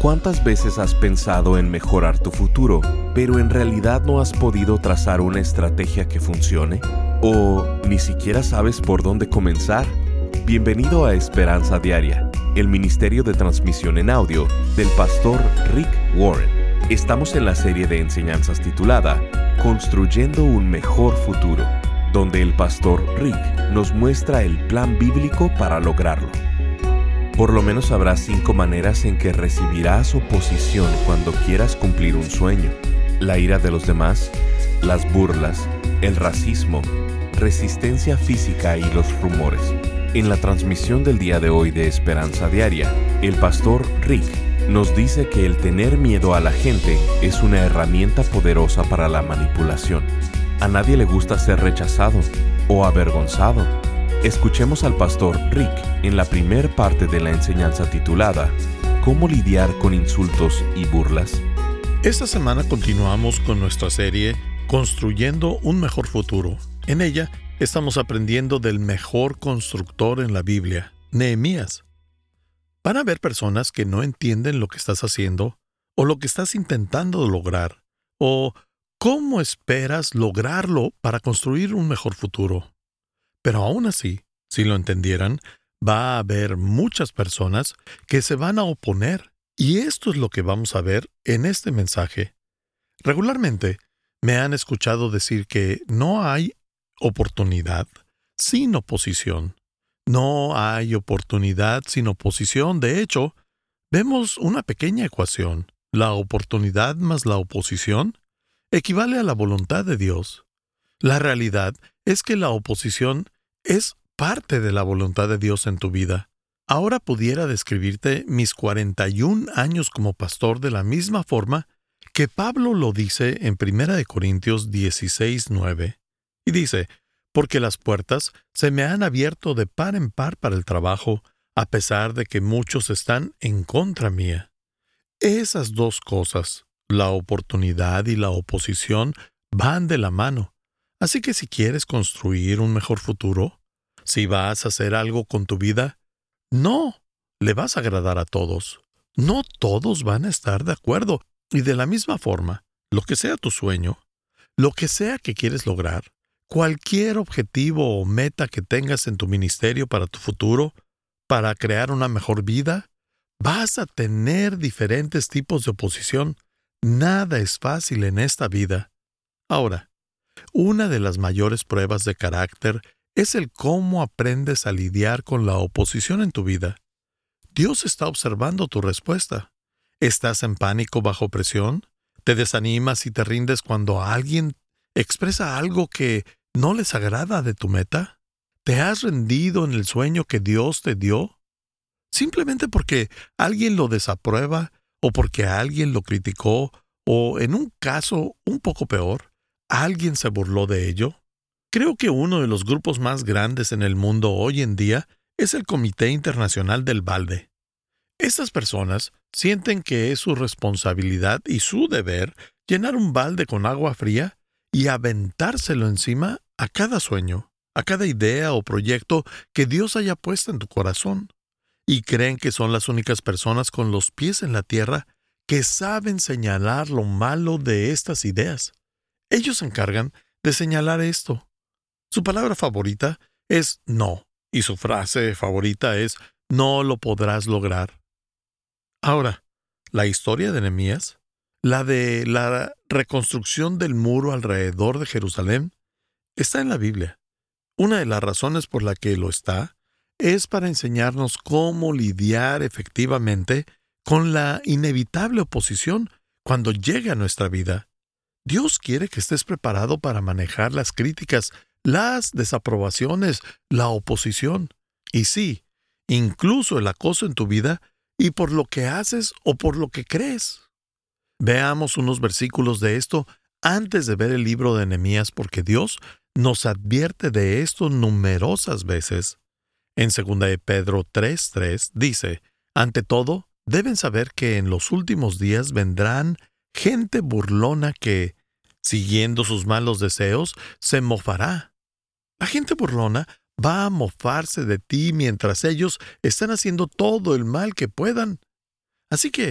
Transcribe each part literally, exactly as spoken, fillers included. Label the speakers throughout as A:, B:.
A: ¿Cuántas veces has pensado en mejorar tu futuro, pero en realidad no has podido trazar una estrategia que funcione? ¿O ni siquiera sabes por dónde comenzar? Bienvenido a Esperanza Diaria, el ministerio de transmisión en audio del pastor Rick Warren. Estamos en la serie de enseñanzas titulada Construyendo un mejor futuro, donde el pastor Rick nos muestra el plan bíblico para lograrlo. Por lo menos habrá cinco maneras en que recibirás oposición cuando quieras cumplir un sueño: la ira de los demás, las burlas, el racismo, resistencia física y los rumores. En la transmisión del día de hoy de Esperanza Diaria, el pastor Rick nos dice que el tener miedo a la gente es una herramienta poderosa para la manipulación. A nadie le gusta ser rechazado o avergonzado. Escuchemos al pastor Rick en la primer parte de la enseñanza titulada ¿Cómo lidiar con insultos y burlas?
B: Esta semana continuamos con nuestra serie Construyendo un mejor futuro. En ella estamos aprendiendo del mejor constructor en la Biblia, Nehemías. Van a haber personas que no entienden lo que estás haciendo o lo que estás intentando lograr, o cómo esperas lograrlo para construir un mejor futuro. Pero aún así, si lo entendieran, va a haber muchas personas que se van a oponer, y esto es lo que vamos a ver en este mensaje. Regularmente, me han escuchado decir que no hay oportunidad sin oposición. No hay oportunidad sin oposición. De hecho, vemos una pequeña ecuación. La oportunidad más la oposición equivale a la voluntad de Dios. La realidad es que la oposición es parte de la voluntad de Dios en tu vida. Ahora pudiera describirte mis cuarenta y un años como pastor de la misma forma que Pablo lo dice en primera de Corintios dieciséis nueve. Y dice, porque las puertas se me han abierto de par en par para el trabajo, a pesar de que muchos están en contra mía. Esas dos cosas, la oportunidad y la oposición, van de la mano. Así que si quieres construir un mejor futuro, si vas a hacer algo con tu vida, no le vas a agradar a todos. No todos van a estar de acuerdo. Y de la misma forma, lo que sea tu sueño, lo que sea que quieres lograr, cualquier objetivo o meta que tengas en tu ministerio para tu futuro, para crear una mejor vida, vas a tener diferentes tipos de oposición. Nada es fácil en esta vida. Ahora, una de las mayores pruebas de carácter es el cómo aprendes a lidiar con la oposición en tu vida. Dios está observando tu respuesta. ¿Estás en pánico bajo presión? ¿Te desanimas y te rindes cuando alguien expresa algo que no les agrada de tu meta? ¿Te has rendido en el sueño que Dios te dio? ¿Simplemente porque alguien lo desaprueba o porque alguien lo criticó o, en un caso un poco peor, alguien se burló de ello? Creo que uno de los grupos más grandes en el mundo hoy en día es el Comité Internacional del Balde. Estas personas sienten que es su responsabilidad y su deber llenar un balde con agua fría y aventárselo encima a cada sueño, a cada idea o proyecto que Dios haya puesto en tu corazón. Y creen que son las únicas personas con los pies en la tierra que saben señalar lo malo de estas ideas. Ellos se encargan de señalar esto. Su palabra favorita es no, y su frase favorita es no lo podrás lograr. Ahora, la historia de Nehemías, la de la reconstrucción del muro alrededor de Jerusalén, está en la Biblia. Una de las razones por la que lo está es para enseñarnos cómo lidiar efectivamente con la inevitable oposición cuando llegue a nuestra vida. Dios quiere que estés preparado para manejar las críticas, las desaprobaciones, la oposición, y sí, incluso el acoso en tu vida y por lo que haces o por lo que crees. Veamos unos versículos de esto antes de ver el libro de Nehemías, porque Dios nos advierte de esto numerosas veces. En segunda de Pedro tres tres dice, ante todo, deben saber que en los últimos días vendrán gente burlona que, siguiendo sus malos deseos, se mofará. La gente burlona va a mofarse de ti mientras ellos están haciendo todo el mal que puedan. Así que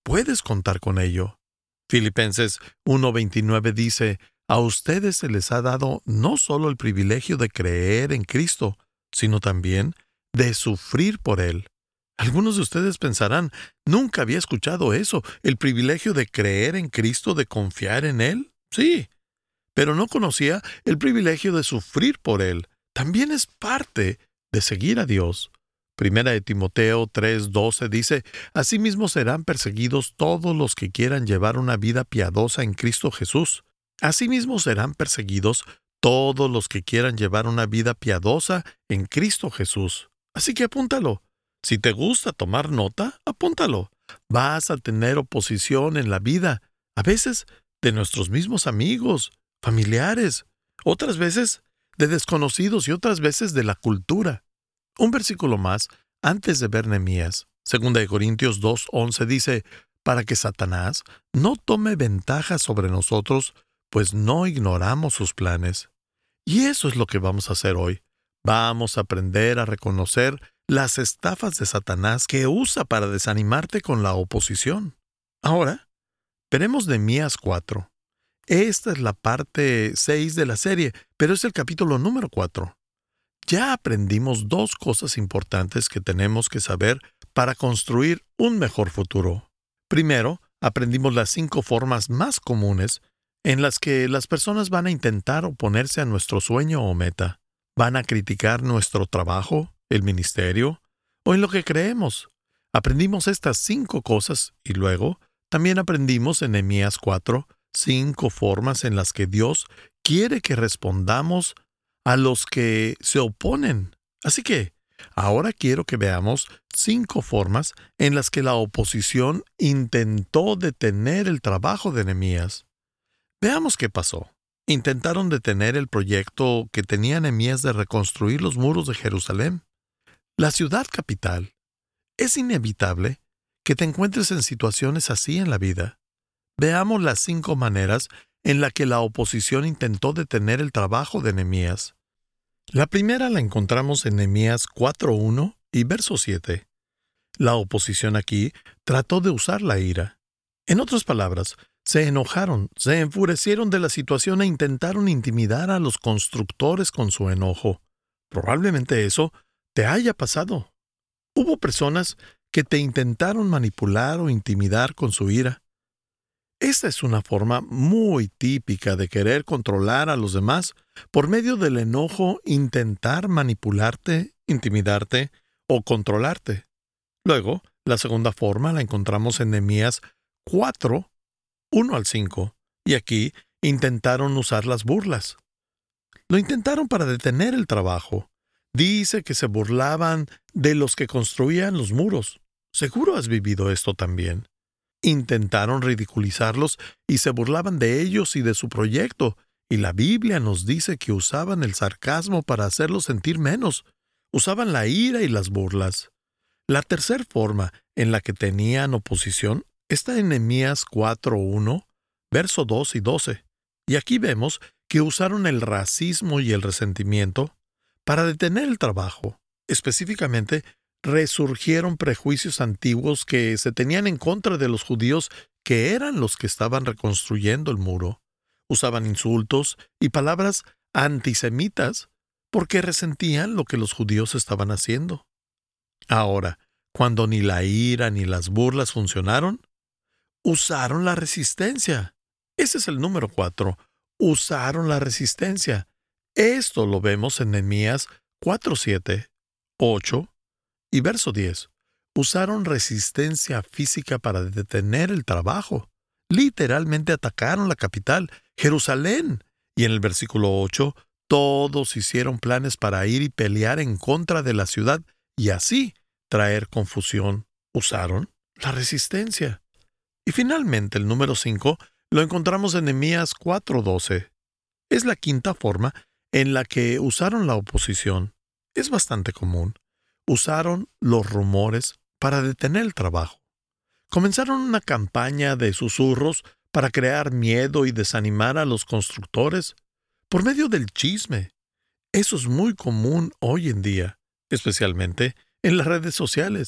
B: puedes contar con ello. Filipenses uno veintinueve dice, a ustedes se les ha dado no solo el privilegio de creer en Cristo, sino también de sufrir por Él. Algunos de ustedes pensarán, nunca había escuchado eso, el privilegio de creer en Cristo, de confiar en Él. Sí, pero no conocía el privilegio de sufrir por Él. También es parte de seguir a Dios. Primera de Timoteo tres doce dice, asimismo serán perseguidos todos los que quieran llevar una vida piadosa en Cristo Jesús. Asimismo serán perseguidos todos los que quieran llevar una vida piadosa en Cristo Jesús. Así que apúntalo. Si te gusta tomar nota, apúntalo. Vas a tener oposición en la vida, a veces de nuestros mismos amigos, familiares, otras veces de desconocidos y otras veces de la cultura. Un versículo más antes de ver Nehemías. Segunda de Corintios dos once dice, para que Satanás no tome ventaja sobre nosotros, pues no ignoramos sus planes. Y eso es lo que vamos a hacer hoy. Vamos a aprender a reconocer las estafas de Satanás que usa para desanimarte con la oposición. Ahora, veremos Nehemías cuatro. Esta es la parte seis de la serie, pero es el capítulo número cuatro. Ya aprendimos dos cosas importantes que tenemos que saber para construir un mejor futuro. Primero, aprendimos las cinco formas más comunes en las que las personas van a intentar oponerse a nuestro sueño o meta. Van a criticar nuestro trabajo, el ministerio o en lo que creemos. Aprendimos estas cinco cosas y luego también aprendimos en Nehemías cuatro cinco formas en las que Dios quiere que respondamos a los que se oponen. Así que ahora quiero que veamos cinco formas en las que la oposición intentó detener el trabajo de Nehemías. Veamos qué pasó. Intentaron detener el proyecto que tenía Nehemías de reconstruir los muros de Jerusalén, la ciudad capital. Es inevitable que te encuentres en situaciones así en la vida. Veamos las cinco maneras en las que la oposición intentó detener el trabajo de Nehemías. La primera la encontramos en Nehemías cuatro uno y verso siete. La oposición aquí trató de usar la ira. En otras palabras, se enojaron, se enfurecieron de la situación e intentaron intimidar a los constructores con su enojo. Probablemente eso te haya pasado. Hubo personas que te intentaron manipular o intimidar con su ira. Esta es una forma muy típica de querer controlar a los demás por medio del enojo, intentar manipularte, intimidarte o controlarte. Luego, la segunda forma la encontramos en Nehemías cuatro, uno al cinco, y aquí intentaron usar las burlas. Lo intentaron para detener el trabajo. Dice que se burlaban de los que construían los muros. Seguro has vivido esto también. Intentaron ridiculizarlos y se burlaban de ellos y de su proyecto, y la Biblia nos dice que usaban el sarcasmo para hacerlos sentir menos. Usaban la ira y las burlas. La tercera forma en la que tenían oposición está en Nehemías cuatro uno, verso dos y doce. Y aquí vemos que usaron el racismo y el resentimiento para detener el trabajo. Específicamente, resurgieron prejuicios antiguos que se tenían en contra de los judíos que eran los que estaban reconstruyendo el muro. Usaban insultos y palabras antisemitas porque resentían lo que los judíos estaban haciendo. Ahora, cuando ni la ira ni las burlas funcionaron, usaron la resistencia. Ese es el número cuatro. Usaron la resistencia. Esto lo vemos en Nehemías cuatro siete, ocho y verso diez. Usaron resistencia física para detener el trabajo. Literalmente atacaron la capital, Jerusalén. Y en el versículo ocho, todos hicieron planes para ir y pelear en contra de la ciudad y así traer confusión. Usaron la resistencia. Y finalmente el número cinco lo encontramos en Nehemías cuatro doce. Es la quinta forma en la que usaron la oposición. Es bastante común. Usaron los rumores para detener el trabajo. Comenzaron una campaña de susurros para crear miedo y desanimar a los constructores por medio del chisme. Eso es muy común hoy en día, especialmente en las redes sociales.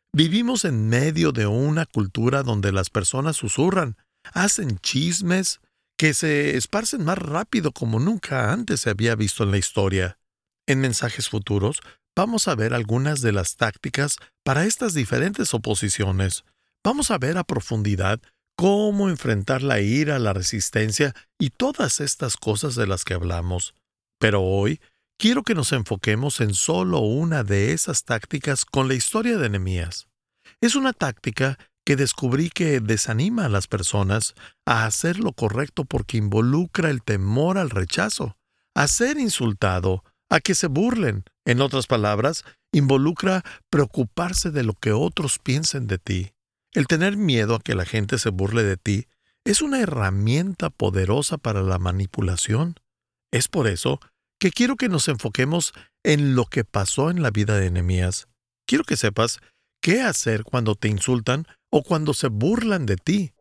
B: Vivimos en medio de una cultura donde las personas susurran, hacen chismes que se esparcen más rápido como nunca antes se había visto en la historia. En mensajes futuros, vamos a ver algunas de las tácticas para estas diferentes oposiciones. Vamos a ver a profundidad cómo enfrentar la ira, la resistencia y todas estas cosas de las que hablamos. Pero hoy, quiero que nos enfoquemos en solo una de esas tácticas con la historia de Nehemías. Es una táctica que descubrí que desanima a las personas a hacer lo correcto porque involucra el temor al rechazo, a ser insultado, a que se burlen. En otras palabras, involucra preocuparse de lo que otros piensen de ti. El tener miedo a que la gente se burle de ti es una herramienta poderosa para la manipulación. Es por eso que quiero que nos enfoquemos en lo que pasó en la vida de Nehemías. Quiero que sepas qué hacer cuando te insultan o cuando se burlan de ti.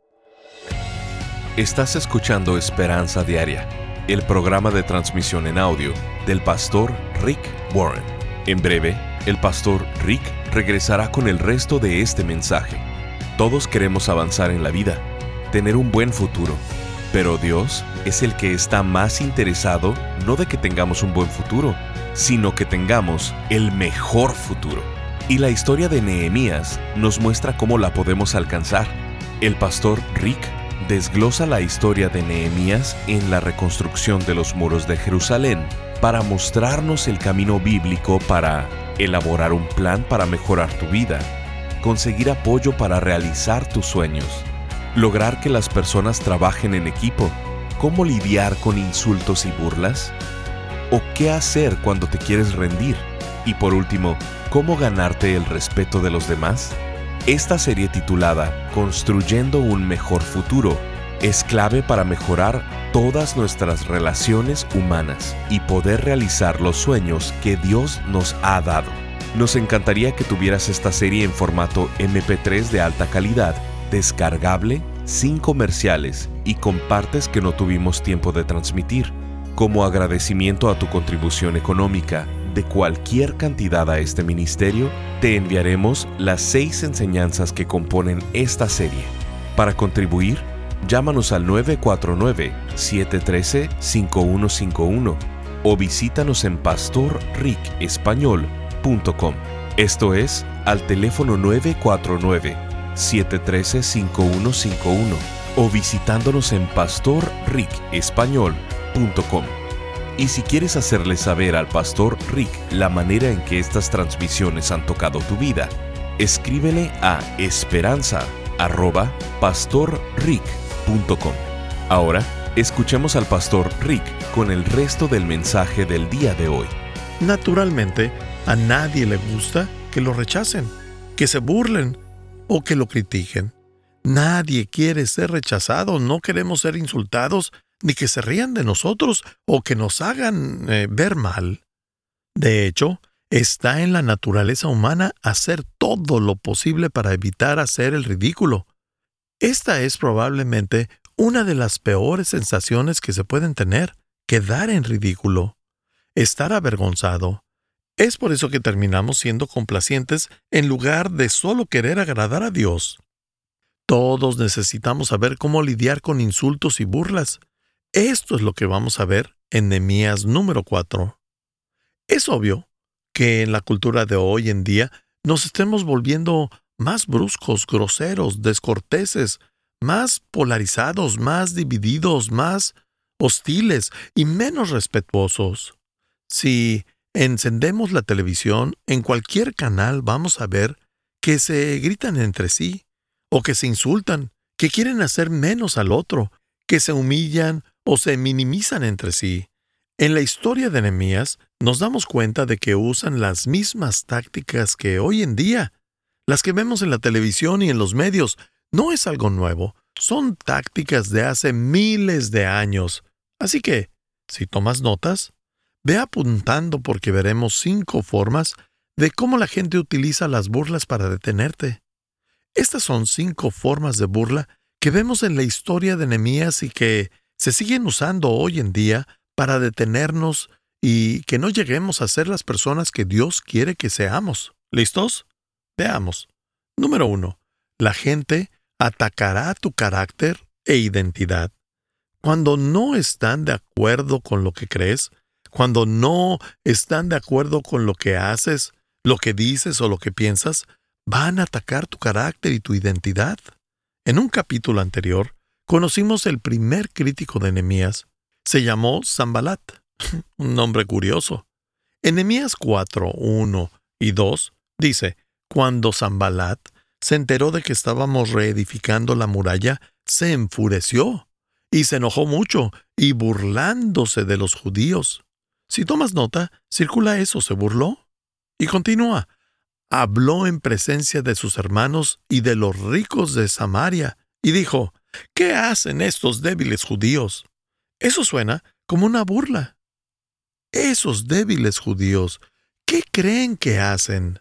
A: Estás escuchando Esperanza Diaria, el programa de transmisión en audio del pastor Rick Warren. En breve, el pastor Rick regresará con el resto de este mensaje. Todos queremos avanzar en la vida, tener un buen futuro, pero Dios es el que está más interesado no de que tengamos un buen futuro, sino que tengamos el mejor futuro. Y la historia de Nehemías nos muestra cómo la podemos alcanzar. El pastor Rick desglosa la historia de Nehemías en la reconstrucción de los muros de Jerusalén para mostrarnos el camino bíblico para elaborar un plan para mejorar tu vida, conseguir apoyo para realizar tus sueños, lograr que las personas trabajen en equipo, cómo lidiar con insultos y burlas, o qué hacer cuando te quieres rendir, y por último, cómo ganarte el respeto de los demás. Esta serie titulada Construyendo un mejor futuro es clave para mejorar todas nuestras relaciones humanas y poder realizar los sueños que Dios nos ha dado. Nos encantaría que tuvieras esta serie en formato eme pe tres de alta calidad, descargable, sin comerciales y con partes que no tuvimos tiempo de transmitir. Como agradecimiento a tu contribución económica de cualquier cantidad a este ministerio, te enviaremos las seis enseñanzas que componen esta serie. Para contribuir, llámanos al nueve cuatro nueve, siete uno tres, cinco uno cinco uno o visítanos en pastor rick español punto com. Esto es, al teléfono nueve cuatro nueve, siete uno tres, cinco uno cinco uno o visitándonos en pastor rick español punto com. Y si quieres hacerle saber al pastor Rick la manera en que estas transmisiones han tocado tu vida, escríbele a esperanza arroba pastor rick punto com. Ahora, escuchemos al pastor Rick con el resto del mensaje del día de hoy.
B: Naturalmente, a nadie le gusta que lo rechacen, que se burlen o que lo critiquen. Nadie quiere ser rechazado, no queremos ser insultados, ni que se rían de nosotros o que nos hagan eh, ver mal. De hecho, está en la naturaleza humana hacer todo lo posible para evitar hacer el ridículo. Esta es probablemente una de las peores sensaciones que se pueden tener, quedar en ridículo, estar avergonzado. Es por eso que terminamos siendo complacientes en lugar de solo querer agradar a Dios. Todos necesitamos saber cómo lidiar con insultos y burlas. Esto es lo que vamos a ver en Nehemías número cuatro. Es obvio que en la cultura de hoy en día nos estemos volviendo más bruscos, groseros, descorteses, más polarizados, más divididos, más hostiles y menos respetuosos. Si encendemos la televisión, en cualquier canal vamos a ver que se gritan entre sí, o que se insultan, que quieren hacer menos al otro, que se humillan o se minimizan entre sí. En la historia de Nehemías nos damos cuenta de que usan las mismas tácticas que hoy en día. Las que vemos en la televisión y en los medios no es algo nuevo, son tácticas de hace miles de años. Así que, si tomas notas, ve apuntando porque veremos cinco formas de cómo la gente utiliza las burlas para detenerte. Estas son cinco formas de burla que vemos en la historia de Nehemías y que se siguen usando hoy en día para detenernos y que no lleguemos a ser las personas que Dios quiere que seamos. ¿Listos? Veamos. Número uno. La gente atacará tu carácter e identidad. Cuando no están de acuerdo con lo que crees, cuando no están de acuerdo con lo que haces, lo que dices o lo que piensas, van a atacar tu carácter y tu identidad. En un capítulo anterior, conocimos el primer crítico de Nehemías. Se llamó Sanbalat, un nombre curioso. En Nehemías cuatro, uno y dos, dice, cuando Sanbalat se enteró de que estábamos reedificando la muralla, se enfureció y se enojó mucho y burlándose de los judíos. Si tomas nota, circula eso, se burló. Y continúa. Habló en presencia de sus hermanos y de los ricos de Samaria, y dijo, ¿qué hacen estos débiles judíos? Eso suena como una burla. Esos débiles judíos, ¿qué creen que hacen?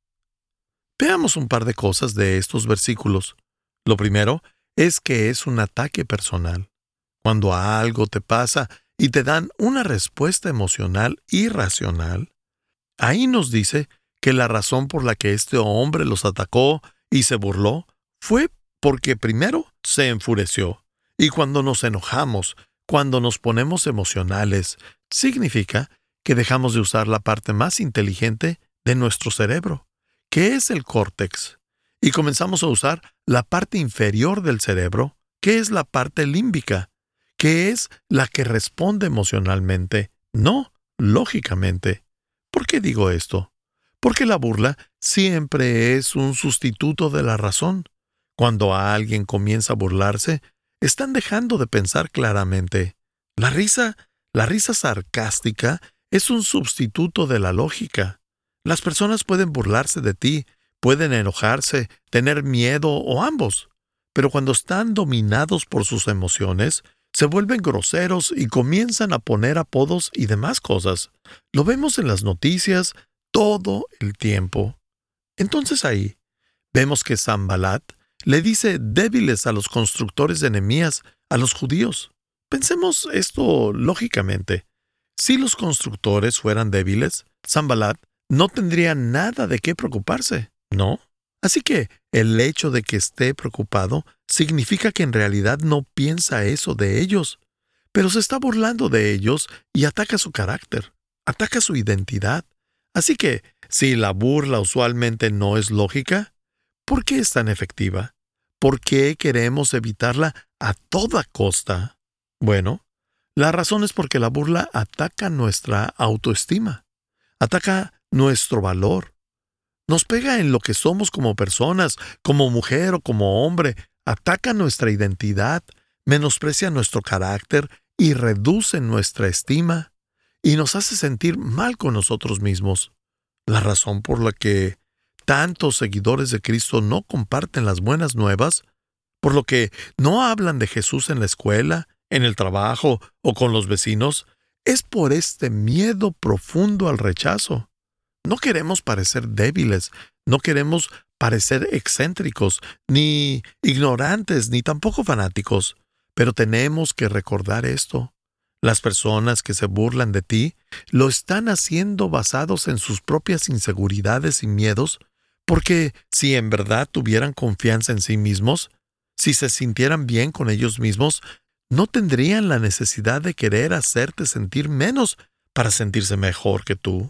B: Veamos un par de cosas de estos versículos. Lo primero es que es un ataque personal. Cuando algo te pasa y te dan una respuesta emocional irracional, ahí nos dice que la razón por la que este hombre los atacó y se burló fue porque primero se enfureció. Y cuando nos enojamos, cuando nos ponemos emocionales, significa que dejamos de usar la parte más inteligente de nuestro cerebro, que es el córtex, y comenzamos a usar la parte inferior del cerebro, que es la parte límbica, que es la que responde emocionalmente, no lógicamente. ¿Por qué digo esto? Porque la burla siempre es un sustituto de la razón. Cuando alguien comienza a burlarse, están dejando de pensar claramente. La risa, la risa sarcástica es un sustituto de la lógica. Las personas pueden burlarse de ti, pueden enojarse, tener miedo o ambos, pero cuando están dominados por sus emociones, se vuelven groseros y comienzan a poner apodos y demás cosas. Lo vemos en las noticias todo el tiempo. Entonces ahí vemos que Sanbalat le dice débiles a los constructores de Nehemías, a los judíos. Pensemos esto lógicamente. Si los constructores fueran débiles, Sanbalat no tendría nada de qué preocuparse, ¿no? Así que el hecho de que esté preocupado significa que en realidad no piensa eso de ellos, pero se está burlando de ellos y ataca su carácter, ataca su identidad. Así que, si la burla usualmente no es lógica, ¿por qué es tan efectiva? ¿Por qué queremos evitarla a toda costa? Bueno, la razón es porque la burla ataca nuestra autoestima, ataca nuestro valor, nos pega en lo que somos como personas, como mujer o como hombre, ataca nuestra identidad, menosprecia nuestro carácter y reduce nuestra estima, y nos hace sentir mal con nosotros mismos. La razón por la que tantos seguidores de Cristo no comparten las buenas nuevas, por lo que no hablan de Jesús en la escuela, en el trabajo o con los vecinos, es por este miedo profundo al rechazo. No queremos parecer débiles, no queremos parecer excéntricos, ni ignorantes, ni tampoco fanáticos, pero tenemos que recordar esto. Las personas que se burlan de ti lo están haciendo basados en sus propias inseguridades y miedos, porque si en verdad tuvieran confianza en sí mismos, si se sintieran bien con ellos mismos, no tendrían la necesidad de querer hacerte sentir menos para sentirse mejor que tú.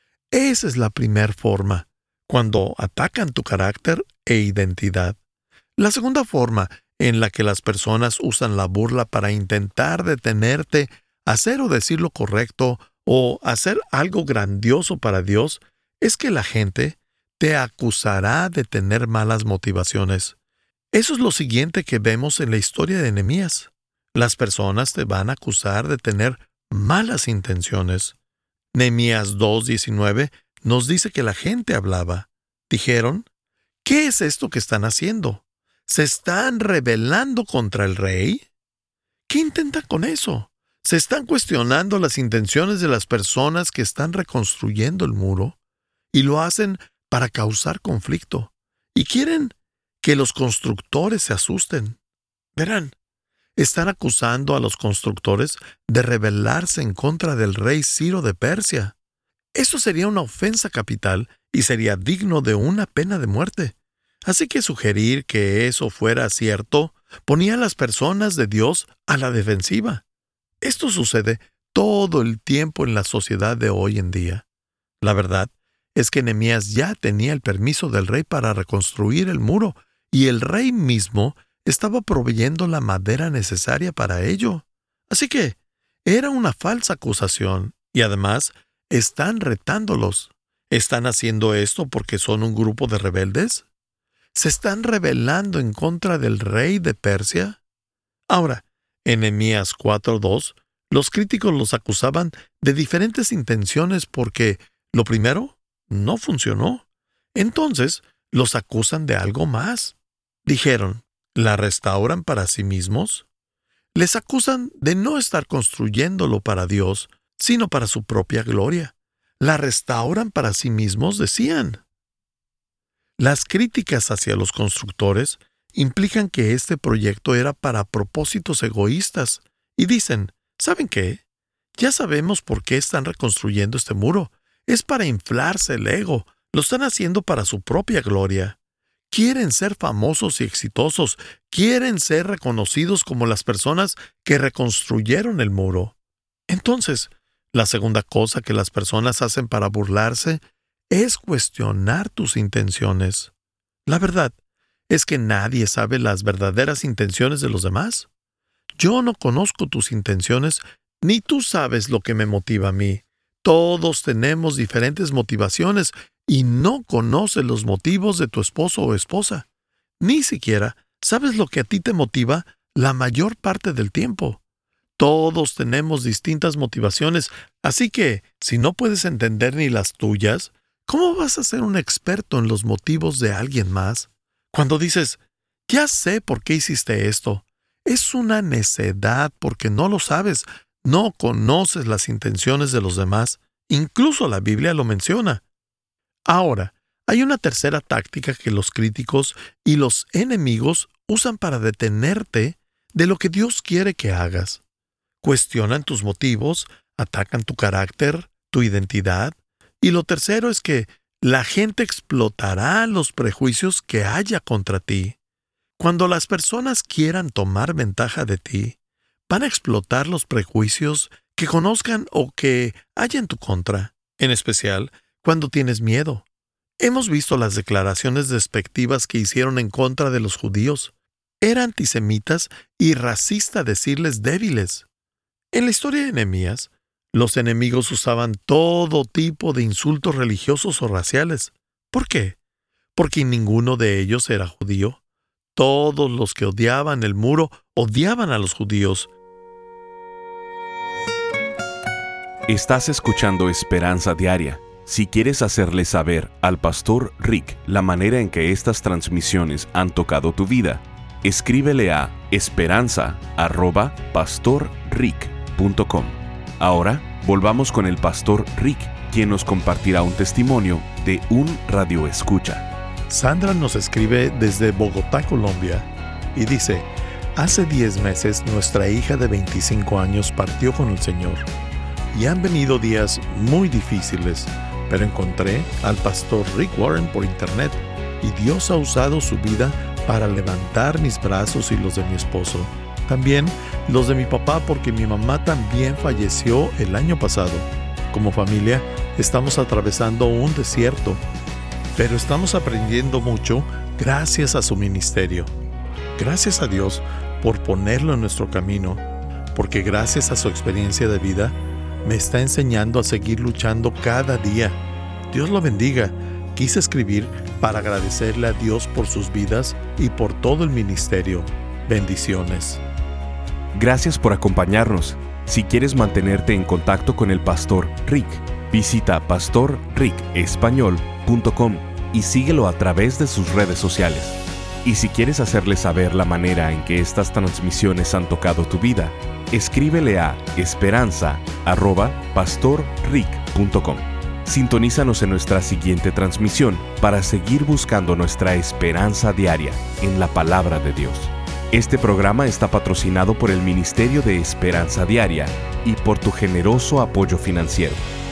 B: Esa es la primera forma, cuando atacan tu carácter e identidad. La segunda forma en la que las personas usan la burla para intentar detenerte, hacer o decir lo correcto o hacer algo grandioso para Dios, es que la gente te acusará de tener malas motivaciones. Eso es lo siguiente que vemos en la historia de Nehemías. Las personas te van a acusar de tener malas intenciones. Nehemías dos diecinueve nos dice que la gente hablaba. Dijeron, ¿qué es esto que están haciendo? ¿Se están rebelando contra el rey? ¿Qué intentan con eso? Se están cuestionando las intenciones de las personas que están reconstruyendo el muro y lo hacen para causar conflicto. Y quieren que los constructores se asusten. Verán, están acusando a los constructores de rebelarse en contra del rey Ciro de Persia. Eso sería una ofensa capital y sería digno de una pena de muerte. Así que sugerir que eso fuera cierto ponía a las personas de Dios a la defensiva. Esto sucede todo el tiempo en la sociedad de hoy en día. La verdad es que Nehemías ya tenía el permiso del rey para reconstruir el muro, y el rey mismo estaba proveyendo la madera necesaria para ello. Así que era una falsa acusación, y además están retándolos. ¿Están haciendo esto porque son un grupo de rebeldes? ¿Se están rebelando en contra del rey de Persia? Ahora, en Nehemías cuatro dos, los críticos los acusaban de diferentes intenciones porque, lo primero, no funcionó. Entonces, los acusan de algo más. Dijeron, ¿la restauran para sí mismos? Les acusan de no estar construyéndolo para Dios, sino para su propia gloria. ¿La restauran para sí mismos?, decían. Las críticas hacia los constructores implican que este proyecto era para propósitos egoístas, y dicen, ¿saben qué? Ya sabemos por qué están reconstruyendo este muro. Es para inflarse el ego. Lo están haciendo para su propia gloria. Quieren ser famosos y exitosos. Quieren ser reconocidos como las personas que reconstruyeron el muro. Entonces, la segunda cosa que las personas hacen para burlarse es cuestionar tus intenciones. La verdad es que nadie sabe las verdaderas intenciones de los demás. Yo no conozco tus intenciones, ni tú sabes lo que me motiva a mí. Todos tenemos diferentes motivaciones y no conoces los motivos de tu esposo o esposa. Ni siquiera sabes lo que a ti te motiva la mayor parte del tiempo. Todos tenemos distintas motivaciones, así que, si no puedes entender ni las tuyas, ¿cómo vas a ser un experto en los motivos de alguien más? Cuando dices, ya sé por qué hiciste esto, es una necedad porque no lo sabes, no conoces las intenciones de los demás. Incluso la Biblia lo menciona. Ahora, hay una tercera táctica que los críticos y los enemigos usan para detenerte de lo que Dios quiere que hagas. Cuestionan tus motivos, atacan tu carácter, tu identidad. Y lo tercero es que la gente explotará los prejuicios que haya contra ti. Cuando las personas quieran tomar ventaja de ti, van a explotar los prejuicios que conozcan o que haya en tu contra, en especial cuando tienes miedo. Hemos visto las declaraciones despectivas que hicieron en contra de los judíos. Era antisemitas y racista decirles débiles. En la historia de Nehemías, los enemigos usaban todo tipo de insultos religiosos o raciales. ¿Por qué? Porque ninguno de ellos era judío. Todos los que odiaban el muro odiaban a los judíos.
A: Estás escuchando Esperanza Diaria. Si quieres hacerle saber al Pastor Rick la manera en que estas transmisiones han tocado tu vida, escríbele a esperanza arroba pastor rick punto com. Ahora, volvamos con el Pastor Rick, quien nos compartirá un testimonio de un radioescucha.
B: Sandra nos escribe desde Bogotá, Colombia, y dice, hace diez meses nuestra hija de veinticinco años partió con el Señor, y han venido días muy difíciles, pero encontré al Pastor Rick Warren por internet, y Dios ha usado su vida para levantar mis brazos y los de mi esposo. También los de mi papá, porque mi mamá también falleció el año pasado. Como familia, estamos atravesando un desierto, pero estamos aprendiendo mucho gracias a su ministerio. Gracias a Dios por ponerlo en nuestro camino, porque gracias a su experiencia de vida, me está enseñando a seguir luchando cada día. Dios lo bendiga. Quise escribir para agradecerle a Dios por sus vidas y por todo el ministerio. Bendiciones.
A: Gracias por acompañarnos. Si quieres mantenerte en contacto con el Pastor Rick, visita pastor rick español punto com y síguelo a través de sus redes sociales. Y si quieres hacerle saber la manera en que estas transmisiones han tocado tu vida, escríbele a esperanza arroba pastor rick punto com. Sintonízanos en nuestra siguiente transmisión para seguir buscando nuestra esperanza diaria en la palabra de Dios. Este programa está patrocinado por el Ministerio de Esperanza Diaria y por tu generoso apoyo financiero.